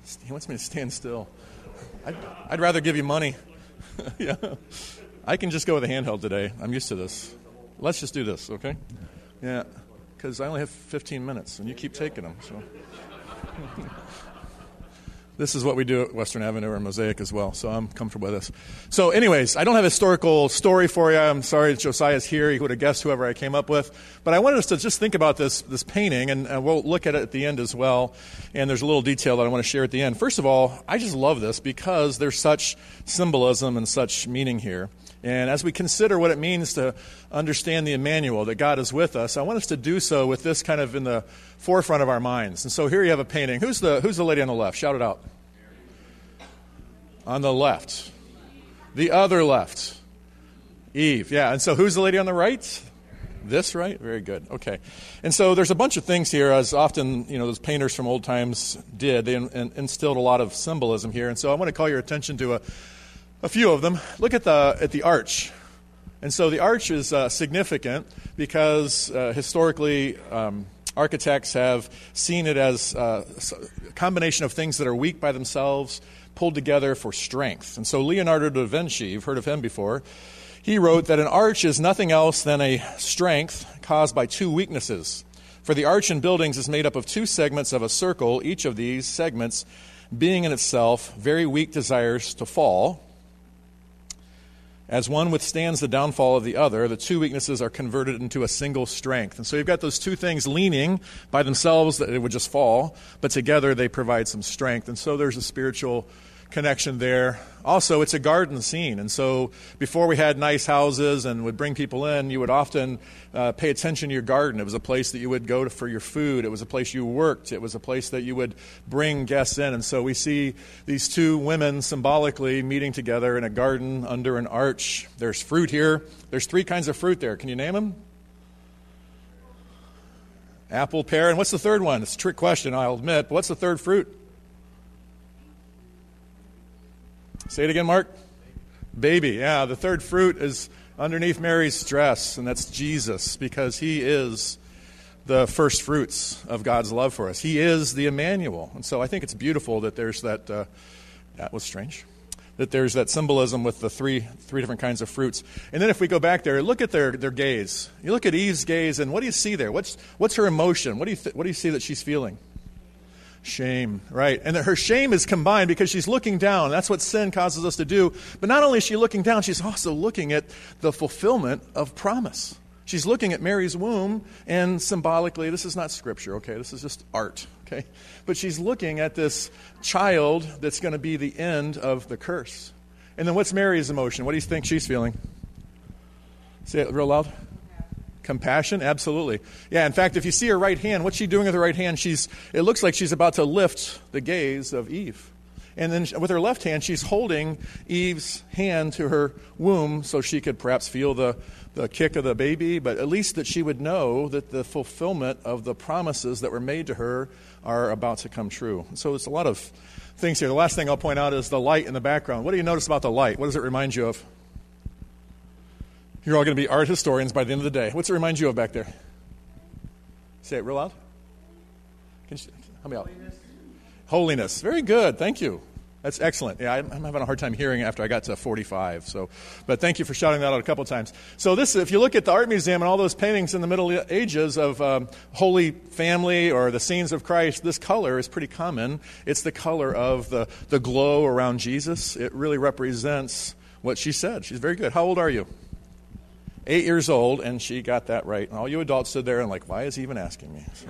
He wants me to stand still. I'd rather give you money. Yeah. I can just go with a handheld today. I'm used to this. Let's just do this, okay? Yeah, because I only have 15 minutes, and you keep taking them. So, this is what we do at Western Avenue or Mosaic as well, so I'm comfortable with this. So anyways, I don't have a historical story for you. I'm sorry that Josiah's here. He would have guessed whoever I came up with. But I wanted us to just think about this painting, and we'll look at it at the end as well. And there's a little detail that I want to share at the end. First of all, I just love this because there's such symbolism and such meaning here. And as we consider what it means to understand the Emmanuel, that God is with us, I want us to do so with this kind of in the forefront of our minds. And so here you have a painting. Who's the lady on the left? Shout it out. On the left. The other left. Eve. Yeah, and so who's the lady on the right? This, right? Very good. Okay. And so there's a bunch of things here, as often, those painters from old times did. They instilled a lot of symbolism here. And so I want to call your attention to a few of them. Look at the arch. And so the arch is significant because historically architects have seen it as a combination of things that are weak by themselves pulled together for strength. And so Leonardo da Vinci, you've heard of him before, he wrote that an arch is nothing else than a strength caused by two weaknesses. For the arch in buildings is made up of two segments of a circle, each of these segments being in itself very weak desires to fall. As one withstands the downfall of the other, the two weaknesses are converted into a single strength. And so you've got those two things leaning by themselves that it would just fall, but together they provide some strength. And so there's a spiritual connection there. Also, it's a garden scene. And so before we had nice houses and would bring people in, you would often pay attention to your garden. It was a place that you would go to for your food. It was a place you worked. It was a place that you would bring guests in. And so we see these two women symbolically meeting together in a garden under an arch. There's fruit here. There's three kinds of fruit there. Can you name them? Apple, pear, and what's the third one? It's a trick question, I'll admit. But what's the third fruit? Say it again, Mark. Baby. Yeah, the third fruit is underneath Mary's dress, and that's Jesus, because he is the first fruits of God's love for us. He is the Emmanuel. And so I think it's beautiful that there's that was strange, that there's that symbolism with the three different kinds of fruits. And then if we go back there, look at their gaze. You look at Eve's gaze, and what do you see there? What's her emotion? What do you see that she's feeling? Shame, right? And her shame is combined because she's looking down. That's what sin causes us to do. But not only is she looking down, she's also looking at the fulfillment of promise. She's looking at Mary's womb, and symbolically, this is not scripture, okay? This is just art, okay? But she's looking at this child that's going to be the end of the curse. And then what's Mary's emotion? What do you think she's feeling? Say it real loud. Compassion? Absolutely. Yeah, in fact, if you see her right hand, what's she doing with her right hand? It looks like she's about to lift the gaze of Eve. And then with her left hand, she's holding Eve's hand to her womb so she could perhaps feel the kick of the baby, but at least that she would know that the fulfillment of the promises that were made to her are about to come true. So there's a lot of things here. The last thing I'll point out is the light in the background. What do you notice about the light? What does it remind you of? You're all going to be art historians by the end of the day. What's it remind you of back there? Say it real loud. Can you help me out? Holiness. Very good. Thank you. That's excellent. Yeah, I'm having a hard time hearing after I got to 45. But thank you for shouting that out a couple of times. So if you look at the art museum and all those paintings in the Middle Ages of Holy Family or the scenes of Christ, this color is pretty common. It's the color of the glow around Jesus. It really represents what she said. She's very good. How old are you? 8 years old, and she got that right. And all you adults stood there and why is he even asking me? So.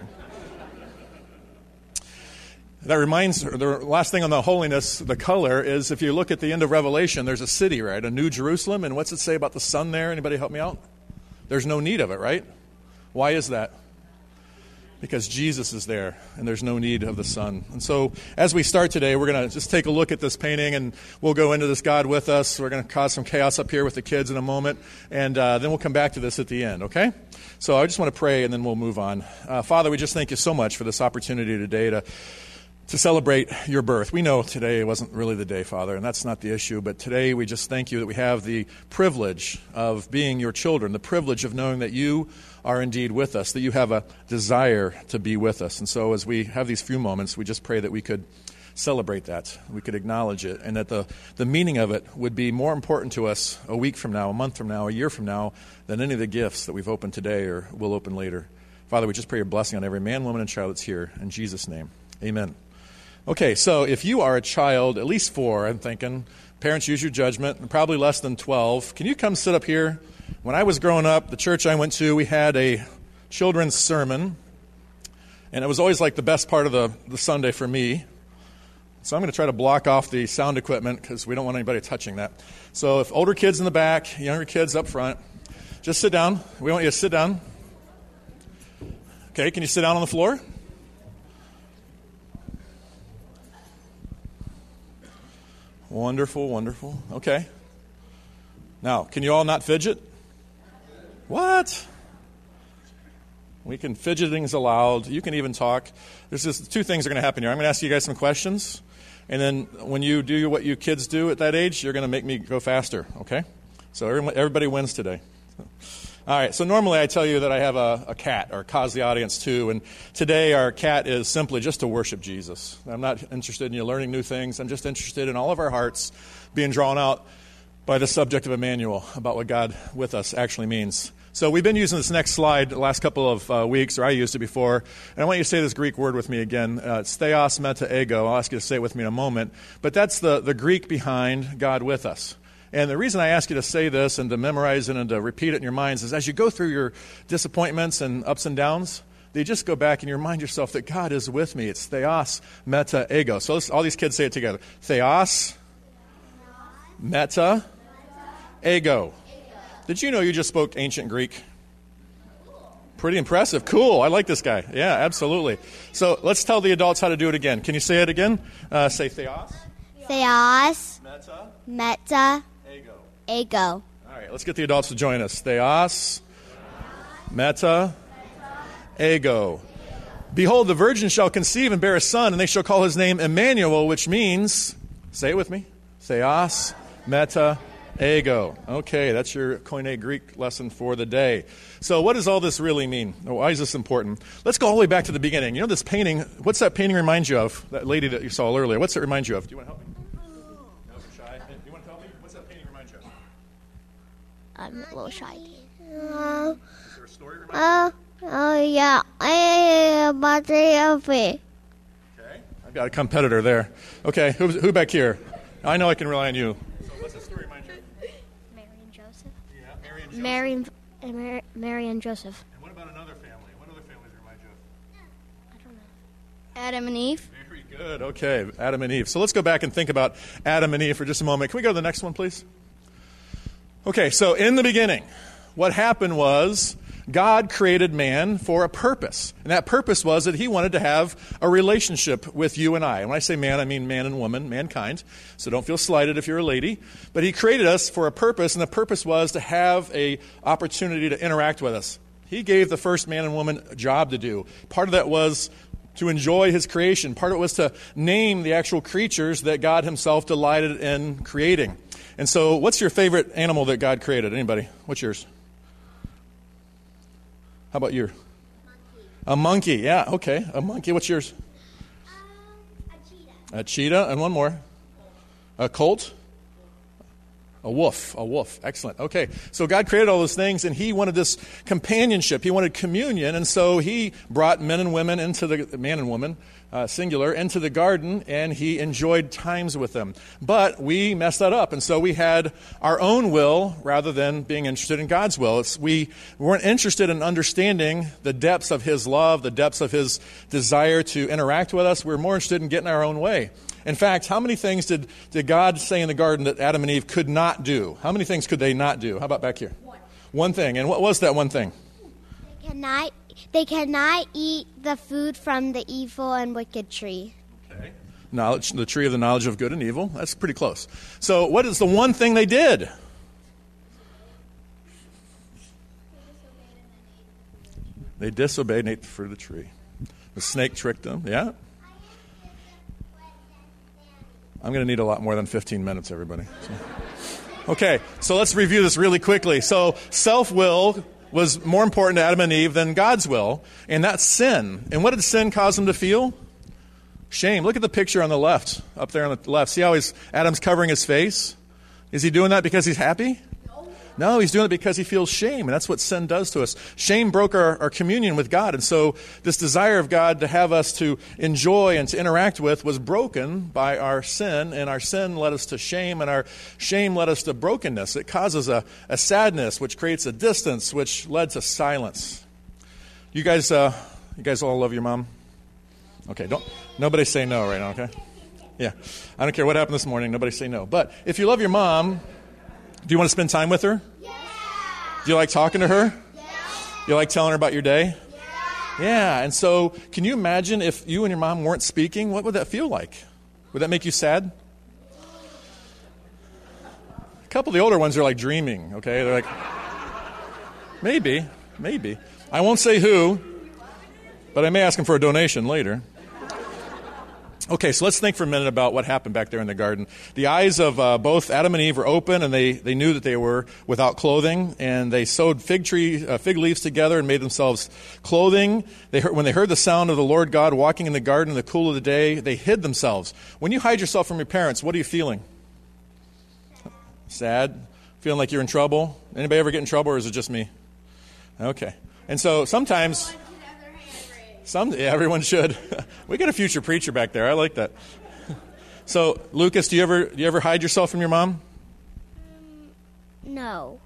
That reminds her, the last thing on the holiness, the color, is if you look at the end of Revelation, there's a city, right? A New Jerusalem. And what's it say about the sun there? Anybody help me out? There's no need of it, right? Why is that? Because Jesus is there, and there's no need of the sun. And so as we start today, we're going to just take a look at this painting, and we'll go into this God with us. We're going to cause some chaos up here with the kids in a moment, and then we'll come back to this at the end, okay? So I just want to pray, and then we'll move on. Father, we just thank you so much for this opportunity today to celebrate your birth. We know today wasn't really the day, Father, and that's not the issue, but today we just thank you that we have the privilege of being your children, the privilege of knowing that you are indeed with us, that you have a desire to be with us. And so as we have these few moments, we just pray that we could celebrate that. We could acknowledge it, and that the meaning of it would be more important to us a week from now, a month from now, a year from now, than any of the gifts that we've opened today or will open later. Father, we just pray your blessing on every man, woman, and child that's here. In Jesus' name, amen. Okay, so if you are a child, at least 4, I'm thinking, parents use your judgment, and probably less than 12, can you come sit up here? When I was growing up, the church I went to, we had a children's sermon, and it was always like the best part of the Sunday for me. So I'm going to try to block off the sound equipment because we don't want anybody touching that. So if older kids in the back, younger kids up front, just sit down. We want you to sit down. Okay, can you sit down on the floor? Wonderful, wonderful. Okay. Now, can you all not fidget? What? We can, fidgeting's allowed. You can even talk. There's just 2 things are going to happen here. I'm going to ask you guys some questions, and then when you do what you kids do at that age, you're going to make me go faster, okay? So everybody wins today. All right, so normally I tell you that I have a cat, or cause the audience to, and today our cat is simply just to worship Jesus. I'm not interested in you learning new things. I'm just interested in all of our hearts being drawn out by the subject of Emmanuel, about what God with us actually means. So we've been using this next slide the last couple of weeks, or I used it before, and I want you to say this Greek word with me again. It's theos meta ego. I'll ask you to say it with me in a moment, but that's the Greek behind God with us. And the reason I ask you to say this and to memorize it and to repeat it in your minds is as you go through your disappointments and ups and downs, you just go back and you remind yourself that God is with me. It's theos meta ego. So all these kids say it together. Theos meta ego. Did you know you just spoke ancient Greek? Pretty impressive. Cool. I like this guy. Yeah, absolutely. So let's tell the adults how to do it again. Can you say it again? Say theos. Theos. Meta. Meta. Ego. Ego. All right, let's get the adults to join us. Theos. Meta. Ego. Behold, the virgin shall conceive and bear a son, and they shall call his name Emmanuel, which means, say it with me, theos, meta, ego. Okay, that's your Koine Greek lesson for the day. So what does all this really mean? Why is this important? Let's go all the way back to the beginning. You know this painting, what's that painting remind you of? That lady that you saw earlier. What's it remind you of? Do you want to help me? No, you're shy. Do you want to help me? What's that painting remind you of? I'm a little shy. Is there a story remind you? Yeah. Okay. I've got a competitor there. Okay, who back here? I know I can rely on you. So what's the story remind you of? Mary and Joseph. Yeah, Mary and Joseph. Mary and Joseph. And what about another family? What other families remind you of? I don't know. Adam and Eve. Very good. Okay, Adam and Eve. So let's go back and think about Adam and Eve for just a moment. Can we go to the next one, please? Okay, so in the beginning, what happened was God created man for a purpose. And that purpose was that he wanted to have a relationship with you and I. And when I say man, I mean man and woman, mankind. So don't feel slighted if you're a lady. But he created us for a purpose, and the purpose was to have an opportunity to interact with us. He gave the first man and woman a job to do. Part of that was to enjoy his creation. Part of it was to name the actual creatures that God himself delighted in creating. And so what's your favorite animal that God created? Anybody? What's yours? How about you? A monkey, yeah, okay. A monkey. What's yours? A cheetah. A cheetah, and one more. A colt? A wolf. Excellent. Okay, so God created all those things, and he wanted this companionship. He wanted communion, and so he brought men and women man and woman, singular, into the garden, and he enjoyed times with them. But we messed that up, and so we had our own will rather than being interested in God's will. We weren't interested in understanding the depths of his love, the depths of his desire to interact with us. We were more interested in getting our own way. In fact, how many things did God say in the garden that Adam and Eve could not do? How many things could they not do? How about back here? One thing. And what was that one thing? They cannot eat the food from the evil and wicked tree. Okay. The tree of the knowledge of good and evil. That's pretty close. So what is the one thing they did? They disobeyed and ate the fruit of the tree. The snake tricked them. Yeah? I'm going to need a lot more than 15 minutes, everybody. Okay, so let's review this really quickly. So self-will was more important to Adam and Eve than God's will, and that's sin. And what did sin cause them to feel? Shame. Look at the picture on the left, up there on the left. See how Adam's covering his face? Is he doing that because he's happy? No, he's doing it because he feels shame, and that's what sin does to us. Shame broke our communion with God, and so this desire of God to have us to enjoy and to interact with was broken by our sin, and our sin led us to shame, and our shame led us to brokenness. It causes a sadness, which creates a distance, which led to silence. You guys all love your mom? Okay, nobody say no right now, okay? Yeah, I don't care what happened this morning, nobody say no. But if you love your mom, do you want to spend time with her? Yeah. Do you like talking to her? Yeah. You like telling her about your day? Yeah. Yeah, and so can you imagine if you and your mom weren't speaking? What would that feel like? Would that make you sad? A couple of the older ones are like dreaming, okay? They're like, maybe. I won't say who, but I may ask them for a donation later. Okay, so let's think for a minute about what happened back there in the garden. The eyes of both Adam and Eve were open, and they knew that they were without clothing, and they sewed fig leaves together and made themselves clothing. When they heard the sound of the Lord God walking in the garden in the cool of the day, they hid themselves. When you hide yourself from your parents, what are you feeling? Sad? Feeling like you're in trouble? Anybody ever get in trouble, or is it just me? Okay. And so sometimes... everyone should. We got a future preacher back there. I like that. So, Lucas, do you ever hide yourself from your mom? No.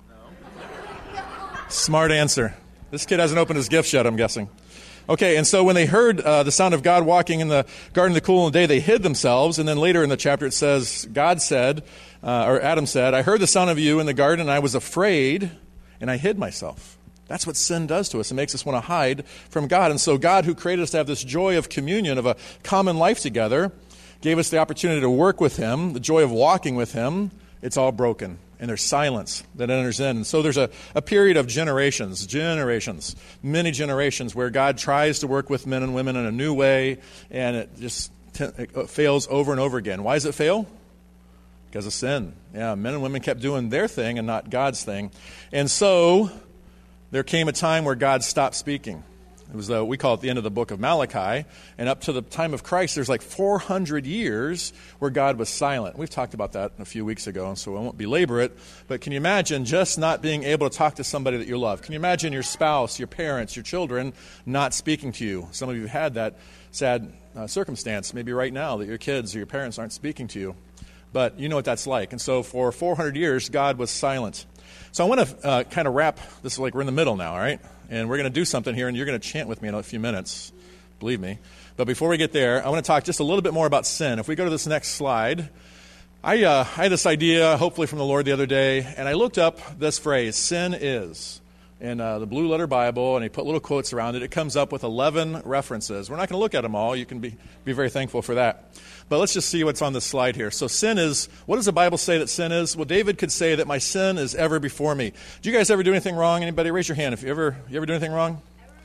Smart answer. This kid hasn't opened his gifts yet, I'm guessing. Okay, and so when they heard the sound of God walking in the garden in the cool of the day, they hid themselves. And then later in the chapter it says, God said, or Adam said, I heard the sound of you in the garden, and I was afraid, and I hid myself. That's what sin does to us. It makes us want to hide from God. And so God, who created us to have this joy of communion, of a common life together, gave us the opportunity to work with Him, the joy of walking with Him. It's all broken, and there's silence that enters in. And so there's a period of generations, many generations, where God tries to work with men and women in a new way, and it fails over and over again. Why does it fail? Because of sin. Yeah, men and women kept doing their thing and not God's thing. And so there came a time where God stopped speaking. It was, we call it the end of the book of Malachi. And up to the time of Christ, there's like 400 years where God was silent. We've talked about that a few weeks ago, and so I won't belabor it. But can you imagine just not being able to talk to somebody that you love? Can you imagine your spouse, your parents, your children not speaking to you? Some of you have had that sad circumstance, maybe right now, that your kids or your parents aren't speaking to you. But you know what that's like. And so for 400 years, God was silent. So I want to kind of wrap this, like we're in the middle now, all right? And we're going to do something here, and you're going to chant with me in a few minutes, believe me. But before we get there, I want to talk just a little bit more about sin. If we go to this next slide, I had this idea, hopefully from the Lord the other day, and I looked up this phrase, sin is, in the Blue Letter Bible, and he put little quotes around it. It comes up with 11 references. We're not going to look at them all. You can be very thankful for that. But let's just see what's on this slide here. So sin is, what does the Bible say that sin is? Well, David could say that my sin is ever before me. Do you guys ever do anything wrong? Anybody raise your hand if you ever do anything wrong?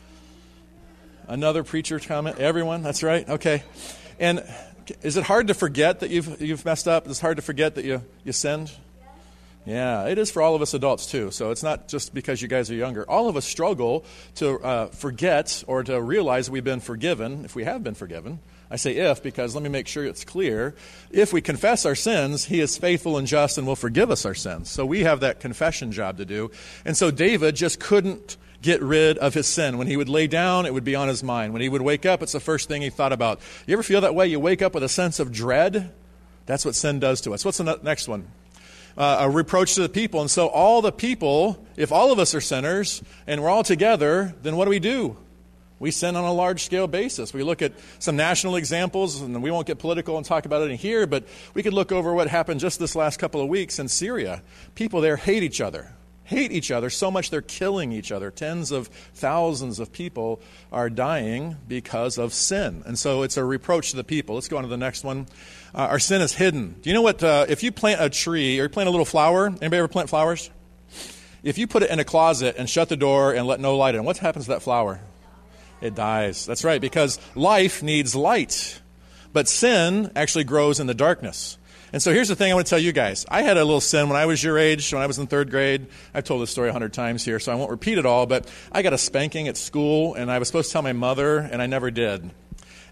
Another preacher comment? Everyone? That's right. Okay. And is it hard to forget that you've messed up? Is it hard to forget that you sinned? Yeah, it is for all of us adults too. So it's not just because you guys are younger. All of us struggle to forget or to realize we've been forgiven, if we have been forgiven. I say if because let me make sure it's clear. If we confess our sins, He is faithful and just and will forgive us our sins. So we have that confession job to do. And so David just couldn't get rid of his sin. When he would lay down, it would be on his mind. When he would wake up, it's the first thing he thought about. You ever feel that way? You wake up with a sense of dread? That's what sin does to us. What's the next one? A reproach to the people. And so all the people, if all of us are sinners and we're all together, then what do? We sin on a large-scale basis. We look at some national examples, and we won't get political and talk about it in here, but we could look over what happened just this last couple of weeks in Syria. People there hate each other so much they're killing each other. Tens of thousands of people are dying because of sin. And so it's a reproach to the people. Let's go on to the next one. Our sin is hidden. Do you know what, if you plant a tree or you plant a little flower, anybody ever plant flowers? If you put it in a closet and shut the door and let no light in, what happens to that flower? It dies. That's right, because life needs light. But sin actually grows in the darkness. And so here's the thing I want to tell you guys. I had a little sin when I was your age, when I was in third grade. I've told this story 100 times here, so I won't repeat it all. But I got a spanking at school, and I was supposed to tell my mother, and I never did.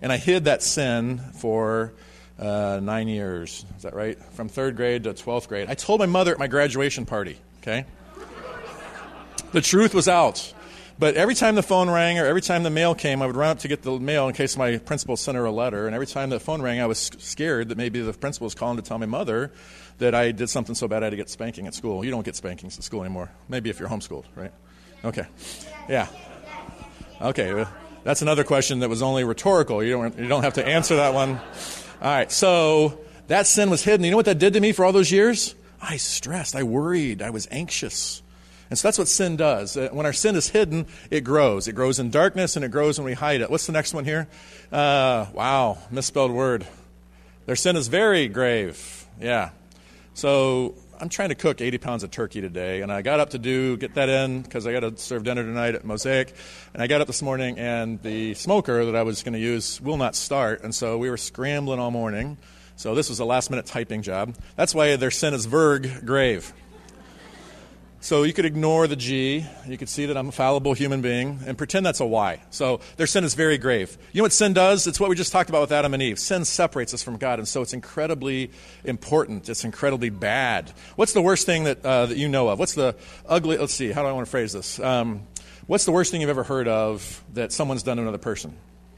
And I hid that sin for 9 years. Is that right? From 3rd grade to 12th grade. I told my mother at my graduation party, okay? The truth was out. But every time the phone rang or every time the mail came, I would run up to get the mail in case my principal sent her a letter. And every time the phone rang, I was scared that maybe the principal was calling to tell my mother that I did something so bad I had to get spanking at school. You don't get spankings at school anymore. Maybe if you're homeschooled, right? Okay. Yeah. Okay. That's another question that was only rhetorical. You don't have to answer that one. All right. So that sin was hidden. You know what that did to me for all those years? I stressed. I worried. I was anxious. And so that's what sin does. When our sin is hidden, it grows. It grows in darkness, and it grows when we hide it. What's the next one here? Wow, misspelled word. Their sin is very grave. Yeah. So I'm trying to cook 80 pounds of turkey today, and I got up to get that in because I got to serve dinner tonight at Mosaic. And I got up this morning, and the smoker that I was going to use will not start, and so we were scrambling all morning. So this was a last-minute typing job. That's why their sin is verg, grave. So you could ignore the G. You could see that I'm a fallible human being and pretend that's a Y. So their sin is very grave. You know what sin does? It's what we just talked about with Adam and Eve. Sin separates us from God, and so it's incredibly important. It's incredibly bad. What's the worst thing that you know of? What's the ugly, let's see, how do I want to phrase this? What's the worst thing you've ever heard of that someone's done to another person?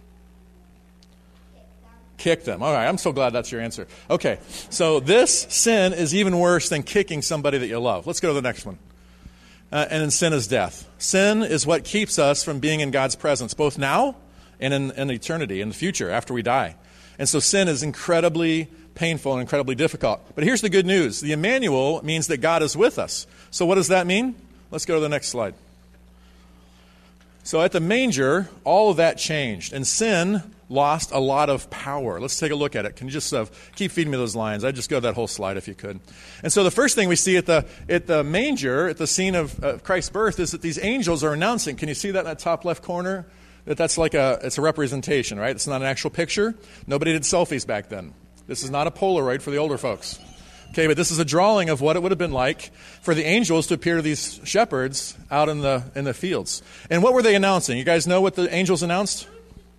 Kick them. All right, I'm so glad that's your answer. Okay, so this sin is even worse than kicking somebody that you love. Let's go to the next one. And then sin is death. Sin is what keeps us from being in God's presence, both now and in eternity, in the future, after we die. And so sin is incredibly painful and incredibly difficult. But here's the good news. The Emmanuel means that God is with us. So what does that mean? Let's go to the next slide. So at the manger, all of that changed, and sin lost a lot of power. Let's take a look at it. Can you just keep feeding me those lines? I'd just go to that whole slide if you could. And so the first thing we see at the manger, at the scene of Christ's birth, is that these angels are announcing. Can you see that in that top left corner? That's like it's a representation, right? It's not an actual picture. Nobody did selfies back then. This is not a Polaroid for the older folks. Okay, but this is a drawing of what it would have been like for the angels to appear to these shepherds out in the fields. And what were they announcing? You guys know what the angels announced?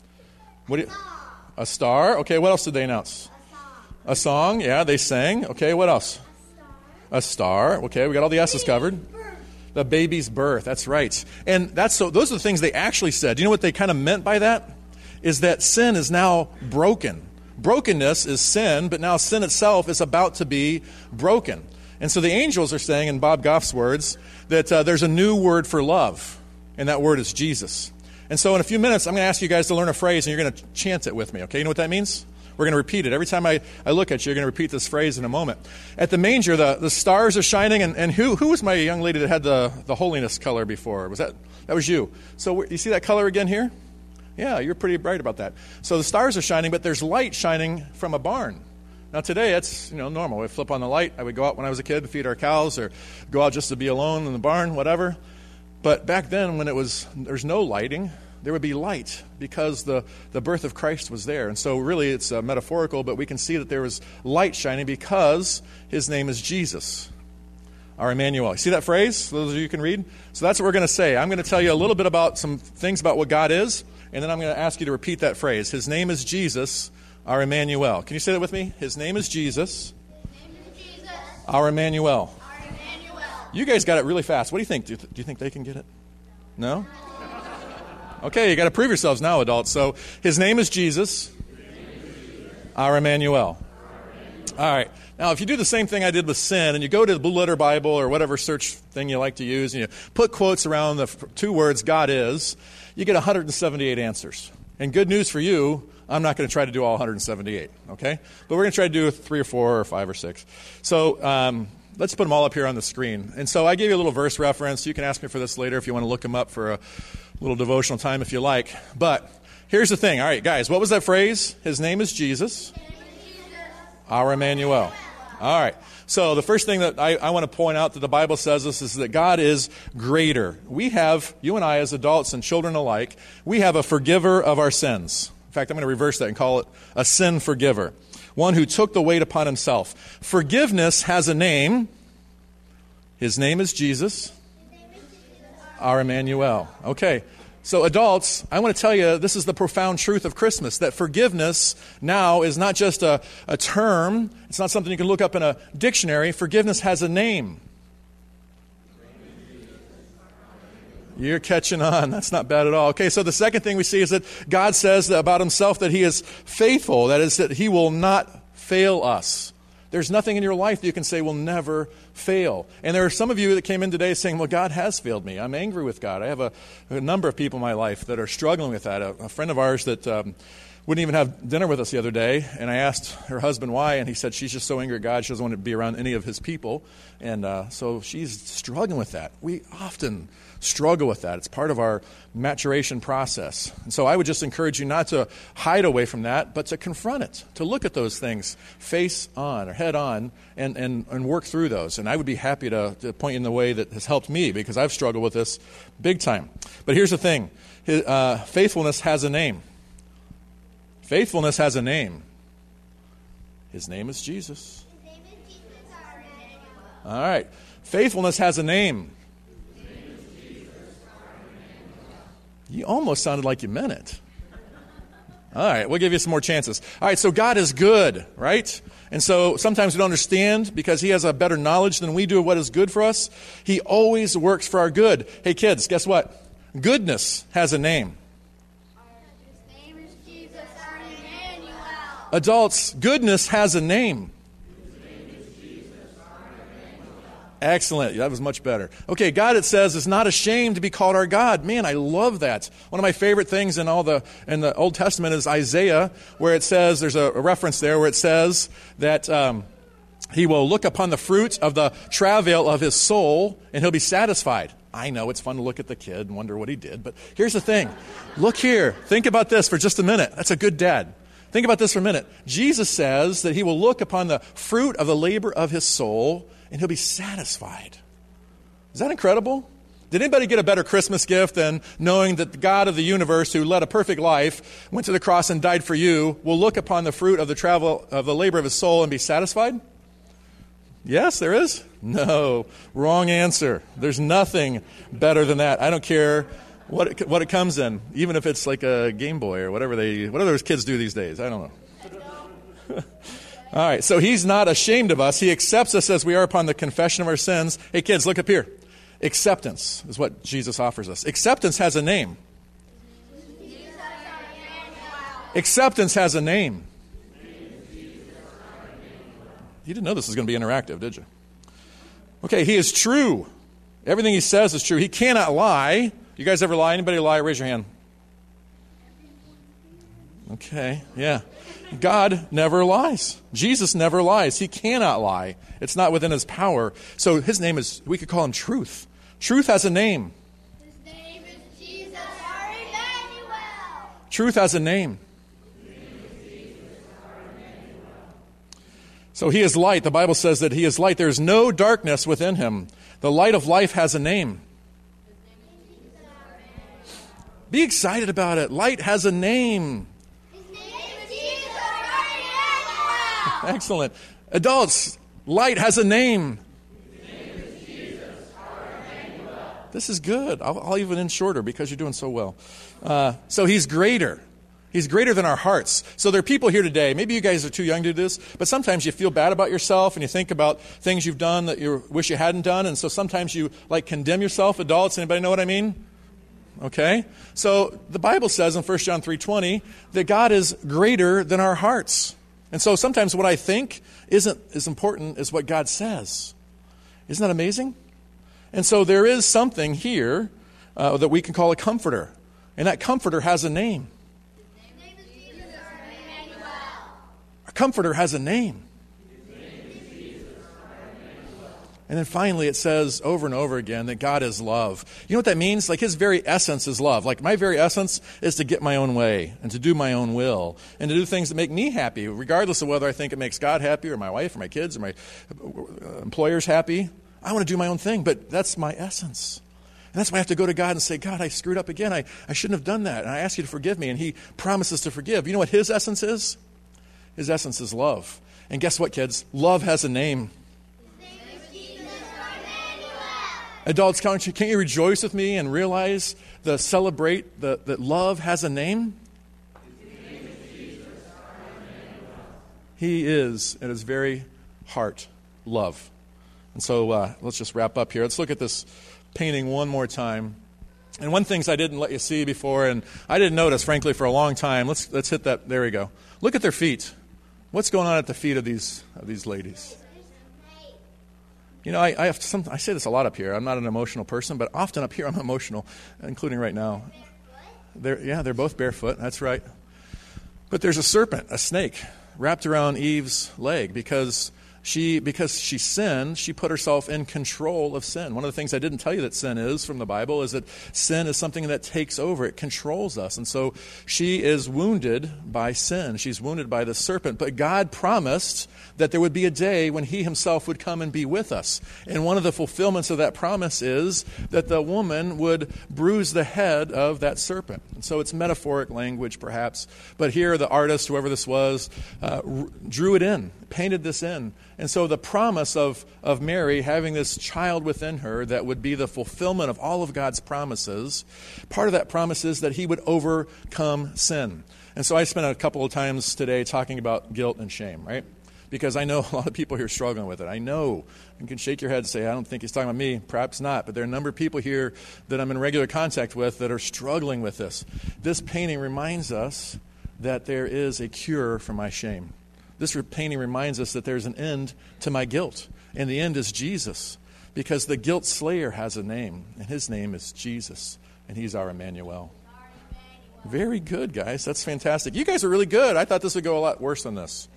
A star. Okay, what else did they announce? A song. Yeah, they sang. Okay, what else? A star. Okay, we got all the S's covered. The baby's birth. That's right. And those are the things they actually said. Do you know what they kind of meant by that? Is that sin is now broken. Brokenness is sin, but now sin itself is about to be broken. And so the angels are saying, in Bob Goff's words, that there's a new word for love, and that word is Jesus. And so in a few minutes, I'm going to ask you guys to learn a phrase, and you're going to chant it with me, okay? You know what that means? We're going to repeat it. Every time I look at you, you're going to repeat this phrase in a moment. At the manger, the stars are shining, and who was my young lady that had the holiness color before? That was you. So you see that color again here? Yeah, you're pretty bright about that. So the stars are shining, but there's light shining from a barn. Now today, it's normal. We flip on the light. I would go out when I was a kid to feed our cows or go out just to be alone in the barn, whatever. But back then, when there's no lighting, there would be light because the birth of Christ was there. And so really it's metaphorical, but we can see that there was light shining because his name is Jesus, our Emmanuel. You see that phrase? Those of you who can read? So that's what we're going to say. I'm going to tell you a little bit about some things about what God is, and then I'm going to ask you to repeat that phrase. His name is Jesus, our Emmanuel. Can you say that with me? His name is Jesus, our Emmanuel. You guys got it really fast. What do you think? Do you think they can get it? No? Okay, you got to prove yourselves now, adults. So his name is Jesus, our Emmanuel. All right. Now, if you do the same thing I did with sin, and you go to the Blue Letter Bible or whatever search thing you like to use, and you put quotes around the two words, God is, you get 178 answers. And good news for you, I'm not going to try to do all 178, okay? But we're going to try to do 3 or 4 or 5 or 6. So let's put them all up here on the screen. And so I gave you a little verse reference. You can ask me for this later if you want to look them up for a little devotional time if you like. But here's the thing. All right, guys, what was that phrase? His name is Jesus, our Emmanuel. All right. So the first thing that I want to point out that the Bible says this is that God is greater. We have, you and I as adults and children alike, we have a forgiver of our sins. In fact, I'm going to reverse that and call it a sin forgiver. One who took the weight upon himself. Forgiveness has a name. His name is Jesus, our Emmanuel. Okay. So adults, I want to tell you, this is the profound truth of Christmas, that forgiveness now is not just a term. It's not something you can look up in a dictionary. Forgiveness has a name. You're catching on. That's not bad at all. Okay, so the second thing we see is that God says about himself that he is faithful. That is, that he will not fail us. There's nothing in your life that you can say will never fail. And there are some of you that came in today saying, well, God has failed me. I'm angry with God. I have a number of people in my life that are struggling with that. A friend of ours that wouldn't even have dinner with us the other day, and I asked her husband why, and he said she's just so angry at God, she doesn't want to be around any of his people. And so she's struggling with that. We often struggle with that. It's part of our maturation process. And so I would just encourage you not to hide away from that, but to confront it, to look at those things face on or head on and work through those. And I would be happy to point you in the way that has helped me, because I've struggled with this big time. But here's the thing. Faithfulness has a name. Faithfulness has a name. His name is Jesus. His name is Jesus. All right. Faithfulness has a name. You almost sounded like you meant it. All right, we'll give you some more chances. All right, so God is good, right? And so sometimes we don't understand because he has a better knowledge than we do of what is good for us. He always works for our good. Hey, kids, guess what? Goodness has a name. His name is Jesus, our Emmanuel. Adults, goodness has a name. Excellent. That was much better. Okay, God, it says, is not ashamed to be called our God. Man, I love that. One of my favorite things in the Old Testament is Isaiah, where it says, there's a reference there where it says that he will look upon the fruit of the travail of his soul, and he'll be satisfied. I know it's fun to look at the kid and wonder what he did, but here's the thing. Look here. Think about this for just a minute. That's a good dad. Think about this for a minute. Jesus says that he will look upon the fruit of the labor of his soul, and he'll be satisfied. Is that incredible? Did anybody get a better Christmas gift than knowing that the God of the universe, who led a perfect life, went to the cross and died for you, will look upon the fruit of the labor of his soul and be satisfied? Yes, there is? No. Wrong answer. There's nothing better than that. I don't care what it comes in, even if it's like a Game Boy or whatever those kids do these days. I don't know. All right, so he's not ashamed of us. He accepts us as we are upon the confession of our sins. Hey, kids, look up here. Acceptance is what Jesus offers us. Acceptance has a name. Acceptance has a name. You didn't know this was going to be interactive, did you? Okay, he is true. Everything he says is true. He cannot lie. You guys ever lie? Anybody lie? Raise your hand. Okay, yeah. God never lies. Jesus never lies. He cannot lie. It's not within his power. So his name is, we could call him Truth. Truth has a name. His name is Jesus, our Emmanuel. Truth has a name. So he is light. The Bible says that he is light. There is no darkness within him. The light of life has a name. Be excited about it. Light has a name. Excellent. Adults, light has a name. His name is Jesus, our Emmanuel. This is good. I'll even end shorter because you're doing so well. So he's greater. He's greater than our hearts. So there are people here today, maybe you guys are too young to do this, but sometimes you feel bad about yourself and you think about things you've done that you wish you hadn't done, and so sometimes you condemn yourself. Adults, anybody know what I mean? Okay? So the Bible says in 1 John 3:20 that God is greater than our hearts. And so sometimes what I think isn't as important as what God says. Isn't that amazing? And so there is something here that we can call a comforter. And that comforter has a name. His name is Jesus, our Emmanuel. A comforter has a name. And then finally it says over and over again that God is love. You know what that means? His very essence is love. My very essence is to get my own way and to do my own will and to do things that make me happy, regardless of whether I think it makes God happy or my wife or my kids or my employers happy. I want to do my own thing, but that's my essence. And that's why I have to go to God and say, God, I screwed up again. I shouldn't have done that. And I ask you to forgive me. And he promises to forgive. You know what his essence is? His essence is love. And guess what, kids? Love has a name. Adults, can't you rejoice with me and realize the celebrate that love has a name? He is, at his very heart, love. And so let's just wrap up here. Let's look at this painting one more time. And one thing I didn't let you see before, and I didn't notice, frankly, for a long time. Let's hit that. There we go. Look at their feet. What's going on at the feet of these ladies? You know, I say this a lot up here. I'm not an emotional person, but often up here I'm emotional, including right now. They're both barefoot. That's right. But there's a serpent, a snake, wrapped around Eve's leg because she sinned. She put herself in control of sin. One of the things I didn't tell you that sin is from the Bible is that sin is something that takes over. It controls us. And so she is wounded by sin. She's wounded by the serpent. But God promised that there would be a day when he himself would come and be with us. And one of the fulfillments of that promise is that the woman would bruise the head of that serpent. And so it's metaphoric language, perhaps. But here the artist, whoever this was, drew it in, painted this in. And so the promise of Mary having this child within her that would be the fulfillment of all of God's promises, part of that promise is that he would overcome sin. And so I spent a couple of times today talking about guilt and shame, right? Because I know a lot of people here struggling with it. I know. You can shake your head and say, I don't think he's talking about me. Perhaps not. But there are a number of people here that I'm in regular contact with that are struggling with this. This painting reminds us that there is a cure for my shame. This painting reminds us that there's an end to my guilt. And the end is Jesus. Because the guilt slayer has a name. And his name is Jesus. And he's our Emmanuel. Very good, guys. That's fantastic. You guys are really good. I thought this would go a lot worse than this.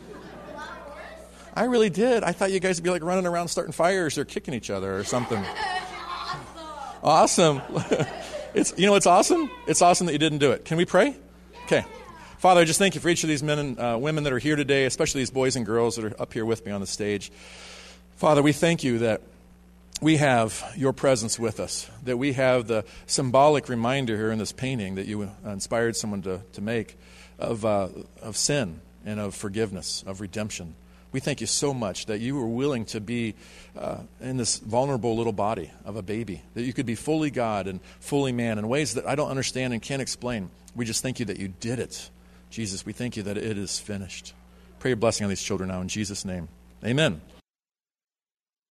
I really did. I thought you guys would be like running around starting fires or kicking each other or something. Awesome. You know what's awesome? It's awesome that you didn't do it. Can we pray? Okay. Father, I just thank you for each of these men and women that are here today, especially these boys and girls that are up here with me on the stage. Father, we thank you that we have your presence with us, that we have the symbolic reminder here in this painting that you inspired someone to make of sin and of forgiveness, of redemption. We thank you so much that you were willing to be in this vulnerable little body of a baby, that you could be fully God and fully man in ways that I don't understand and can't explain. We just thank you that you did it. Jesus, we thank you that it is finished. Pray your blessing on these children now in Jesus' name. Amen.